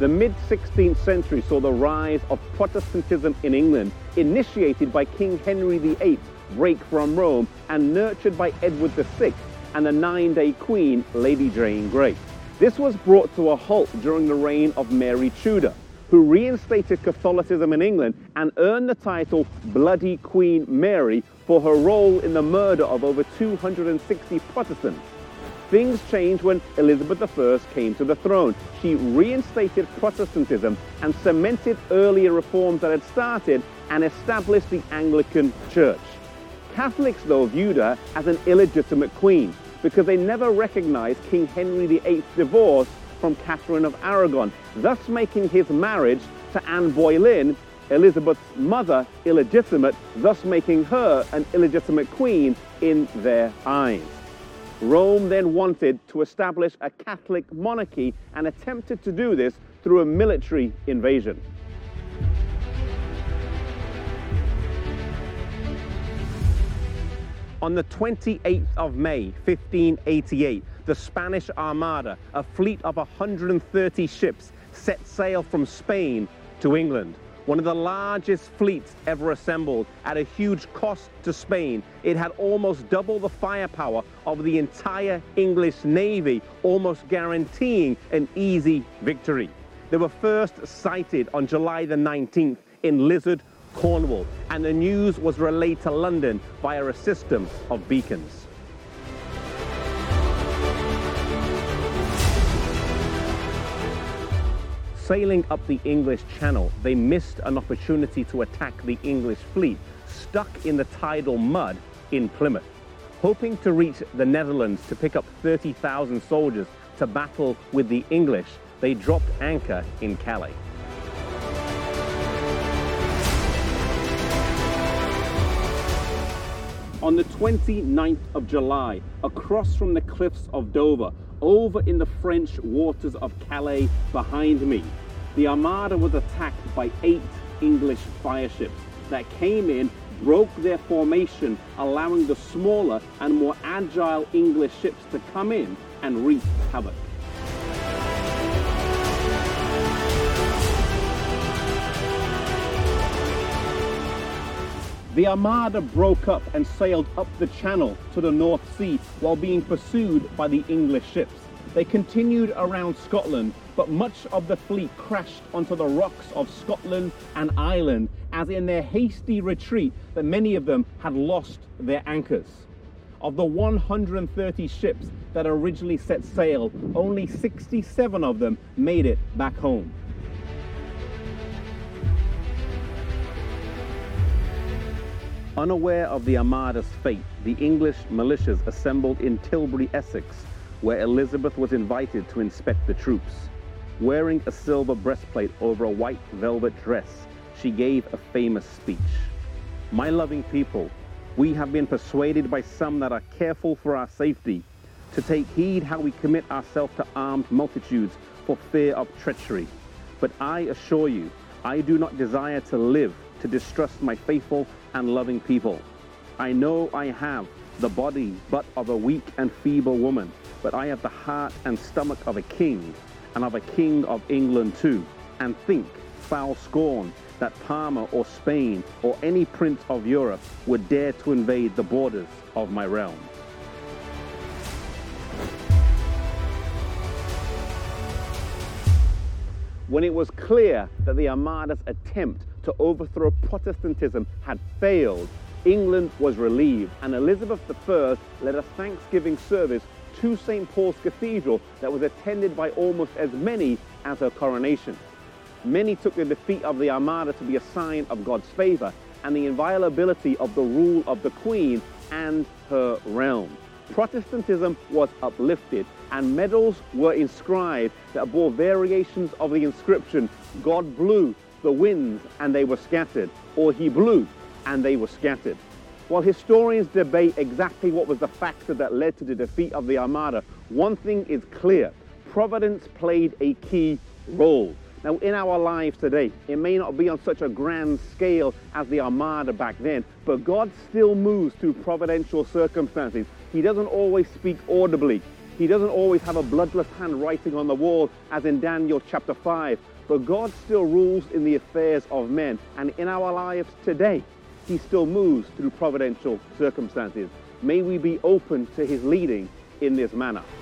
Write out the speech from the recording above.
The mid-16th century saw the rise of Protestantism in England, initiated by King Henry VIII's break from Rome and nurtured by Edward VI and the nine-day Queen, Lady Jane Grey. This was brought to a halt during the reign of Mary Tudor, who reinstated Catholicism in England and earned the title Bloody Queen Mary for her role in the murder of over 260 Protestants. Things changed when Elizabeth I came to the throne. She reinstated Protestantism and cemented earlier reforms that had started and established the Anglican Church. Catholics, though, viewed her as an illegitimate queen because they never recognized King Henry VIII's divorce from Catherine of Aragon, thus making his marriage to Anne Boleyn, Elizabeth's mother, illegitimate, thus making her an illegitimate queen in their eyes. Rome then wanted to establish a Catholic monarchy and attempted to do this through a military invasion. On the 28th of May, 1588, the Spanish Armada, a fleet of 130 ships, set sail from Spain to England. One of the largest fleets ever assembled at a huge cost to Spain. It had almost double the firepower of the entire English Navy, almost guaranteeing an easy victory. They were first sighted on July the 19th in Lizard, Cornwall, and the news was relayed to London via a system of beacons. Sailing up the English Channel, they missed an opportunity to attack the English fleet, stuck in the tidal mud in Plymouth. Hoping to reach the Netherlands to pick up 30,000 soldiers to battle with the English, they dropped anchor in Calais. On the 29th of July, across from the cliffs of Dover, over in the French waters of Calais behind me, the Armada was attacked by 8 English fireships that came in, broke their formation, allowing the smaller and more agile English ships to come in and wreak havoc. The Armada broke up and sailed up the Channel to the North Sea while being pursued by the English ships. They continued around Scotland, but much of the fleet crashed onto the rocks of Scotland and Ireland, as in their hasty retreat that many of them had lost their anchors. Of the 130 ships that originally set sail, only 67 of them made it back home. Unaware of the Armada's fate, the English militias assembled in Tilbury, Essex, where Elizabeth was invited to inspect the troops. Wearing a silver breastplate over a white velvet dress, she gave a famous speech. "My loving people, we have been persuaded by some that are careful for our safety to take heed how we commit ourselves to armed multitudes for fear of treachery. But I assure you, I do not desire to live to distrust my faithful and loving people. I know I have the body but of a weak and feeble woman, but I have the heart and stomach of a king, and of a king of England too, and think foul scorn that Parma or Spain or any prince of Europe would dare to invade the borders of my realm." When it was clear that the Armada's attempt to overthrow Protestantism had failed, England was relieved, and Elizabeth I led a Thanksgiving service to St. Paul's Cathedral that was attended by almost as many as her coronation. Many took the defeat of the Armada to be a sign of God's favor and the inviolability of the rule of the Queen and her realm. Protestantism was uplifted, and medals were inscribed that bore variations of the inscription, "God blew the winds and they were scattered," or "He blew and they were scattered." While historians debate exactly what was the factor that led to the defeat of the Armada, one thing is clear: Providence played a key role. Now, in our lives today, it may not be on such a grand scale as the Armada back then, but God still moves through providential circumstances. He doesn't always speak audibly. He doesn't always have a bloodless hand writing on the wall, as in Daniel chapter 5, but God still rules in the affairs of men, and in our lives today, he still moves through providential circumstances. May we be open to his leading in this manner.